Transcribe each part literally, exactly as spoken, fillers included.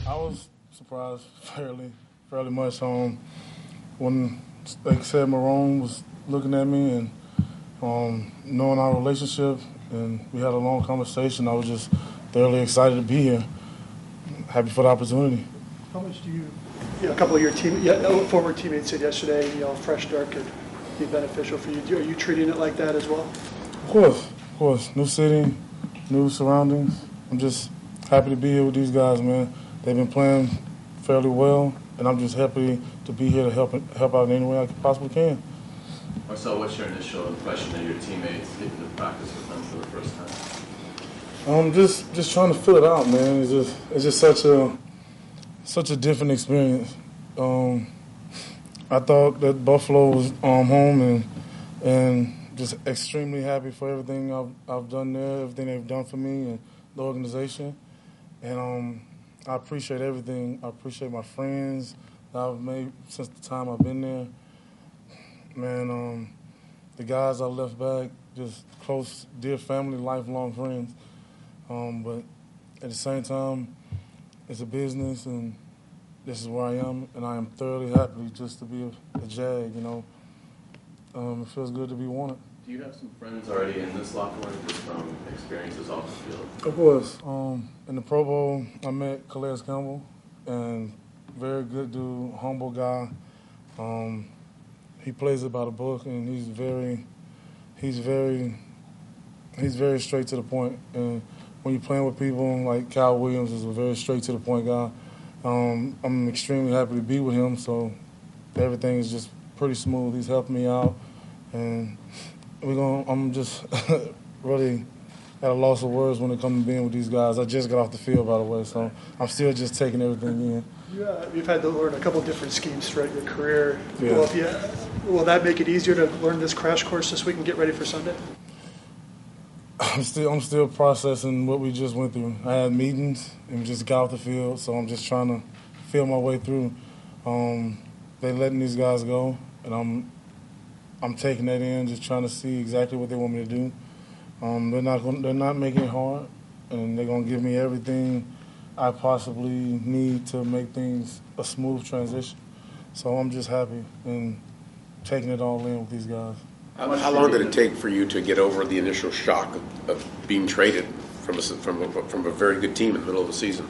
I was surprised fairly, fairly much. Um, when, like I said, Marone was looking at me and um, knowing our relationship, and we had a long conversation. I was just thoroughly excited to be here. Happy for the opportunity. How much do you, you know, a couple of your team, yeah, former teammates said yesterday, you know, fresh start could be beneficial for you. Are you treating it like that as well? Of course, of course. New city, new surroundings. I'm just happy to be here with these guys, man. They've been playing fairly well, and I'm just happy to be here to help help out in any way I possibly can. Marcel, what's your initial impression of your teammates getting to practice with them for the first time? Um, just just trying to fill it out, man. It's just it's just such a such a different experience. Um, I thought that Buffalo was um, home, and and just extremely happy for everything I've I've done there, everything they've done for me and the organization. And um, I appreciate everything. I appreciate my friends that I've made since the time I've been there. Man, um, the guys I left back, just close, dear family, lifelong friends. Um, but at the same time, it's a business, and this is where I am, and I am thoroughly happy just to be a, a Jag, you know. Um, it feels good to be wanted. Do you have some friends already in this locker room just from experiences off the field? Of course. Um, in the Pro Bowl, I met Calais Campbell, and very good dude, humble guy. Um, he plays it by the book, and he's very, he's very, he's very straight to the point. And when you're playing with people like Kyle Williams is a very straight to the point guy, um, I'm extremely happy to be with him. So everything is just pretty smooth. He's helping me out, and we're going. I'm just really at a loss of words when it comes to being with these guys. I just got off the field, by the way, so I'm still just taking everything in. Yeah, you've had to learn a couple of different schemes throughout your career. Yeah. Well, if you, will that make it easier to learn this crash course this week and get ready for Sunday? I'm still I'm still processing what we just went through. I had meetings and we just got off the field, so I'm just trying to feel my way through. Um, they letting these guys go, and I'm I'm taking that in, just trying to see exactly what they want me to do. Um, they're not gonna, they're not making it hard, and they're gonna give me everything I possibly need to make things a smooth transition. So I'm just happy and taking it all in with these guys. How, how long did it take for you to get over the initial shock of, of being traded from a, from a, from a very good team in the middle of the season?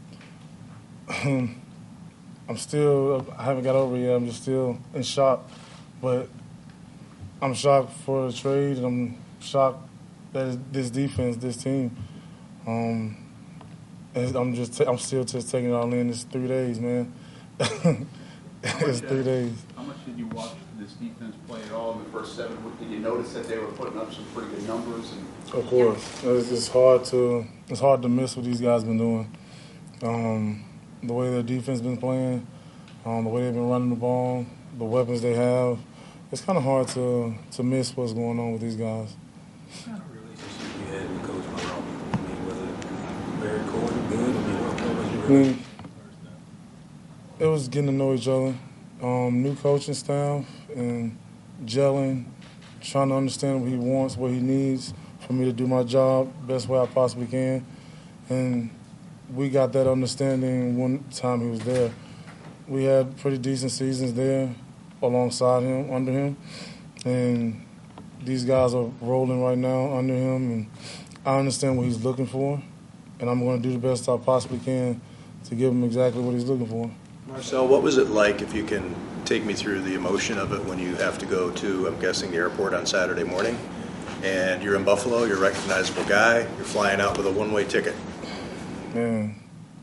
I'm still, I haven't got over it yet. I'm just still in shock. But I'm shocked for the trade, and I'm shocked that this defense, this team, um, and I'm just, I'm still just taking it all in. It's three days, man. It's three days. How much did you watch this defense play at all in the first seven? Did you notice that they were putting up some pretty good numbers? And of course, it's, it's hard to it's hard to miss what these guys been doing. Um, the way their defense been playing, um, the way they've been running the ball, the weapons they have, it's kind of hard to to miss what's going on with these guys. What kind of relationship you had with Coach Marone? I mean, was it very cordial, good? I mean, what was your I mean, it was getting to know each other. Um, new coaching staff and gelling, trying to understand what he wants, what he needs for me to do my job best way I possibly can. And we got that understanding one time he was there. We had pretty decent seasons there alongside him, under him. And these guys are rolling right now under him. And I understand what he's looking for. And I'm going to do the best I possibly can to give him exactly what he's looking for. Marcel, what was it like, if you can take me through the emotion of it, when you have to go to, I'm guessing, the airport on Saturday morning, and you're in Buffalo, you're a recognizable guy, you're flying out with a one-way ticket? Man,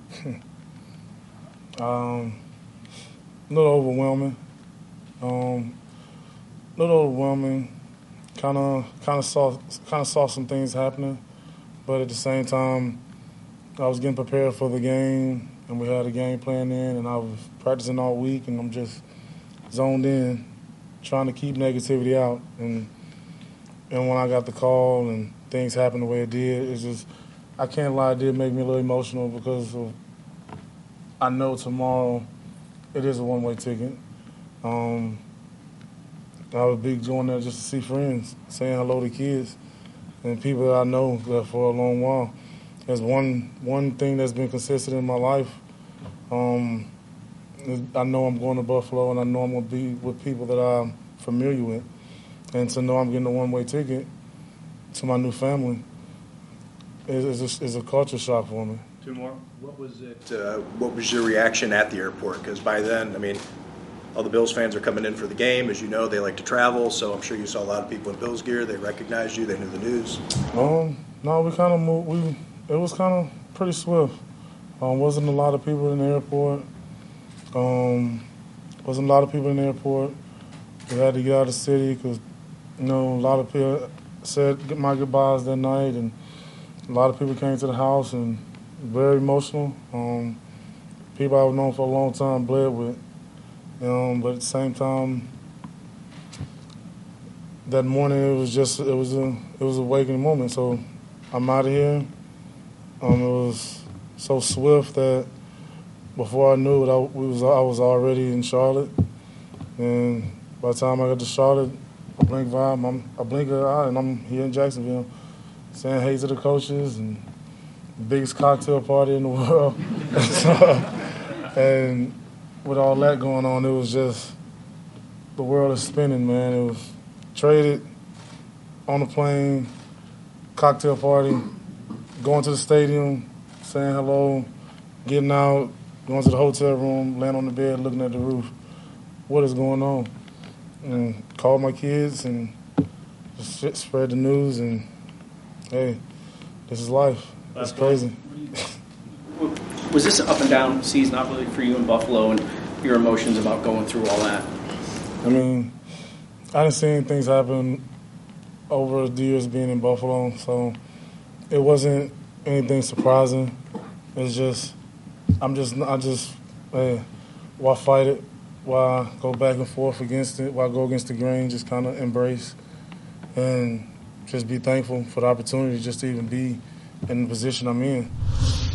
um, a little overwhelming. Um, a little overwhelming. Kind of, kind of saw, kind of saw some things happening, but at the same time, I was getting prepared for the game. And we had a game plan in, and I was practicing all week, and I'm just zoned in, trying to keep negativity out. And and when I got the call and things happened the way it did, it's just, I can't lie, it did make me a little emotional because of, I know tomorrow it is a one-way ticket. Um, I would be going there just to see friends, saying hello to kids and people that I know that for a long while. There's one one thing that's been consistent in my life Um, I know I'm going to Buffalo, and I know I'm going to be with people that I'm familiar with. And to know I'm getting a one-way ticket to my new family is, is, a, is a culture shock for me. Two more. What was it? Uh, what was your reaction at the airport? Because by then, I mean, all the Bills fans are coming in for the game. As you know, they like to travel, so I'm sure you saw a lot of people in Bills gear. They recognized you. They knew the news. Um, no, we kind of moved. We it was kind of pretty swift. Um, wasn't a lot of people in the airport. Um, wasn't a lot of people in the airport. We had to get out of the city because, you know, a lot of people said my goodbyes that night, and a lot of people came to the house and very emotional. Um, people I've known for a long time bled with. Um, but at the same time, that morning it was just it was a it was a awakening moment. So I'm out of here. Um, it was so swift that before I knew it, I we was I was already in Charlotte, and by the time I got to Charlotte, I blink vibe, I'm, I blink an eye, and I'm here in Jacksonville, saying hey to the coaches and the biggest cocktail party in the world, and with all that going on, it was just the world is spinning, man. It was traded, on the plane, cocktail party, going to the stadium, saying hello, getting out, going to the hotel room, laying on the bed, looking at the roof. What is going on? And called my kids and just spread the news, and hey, this is life. It's crazy. Was this an up and down season, obviously, for you in Buffalo, and your emotions about going through all that? I mean, I didn't see any things happen over the years being in Buffalo, so it wasn't anything surprising. It's just, I'm just, I just, hey, why fight it? Why go back and forth against it? Why go against the grain? Just kind of embrace and just be thankful for the opportunity just to even be in the position I'm in.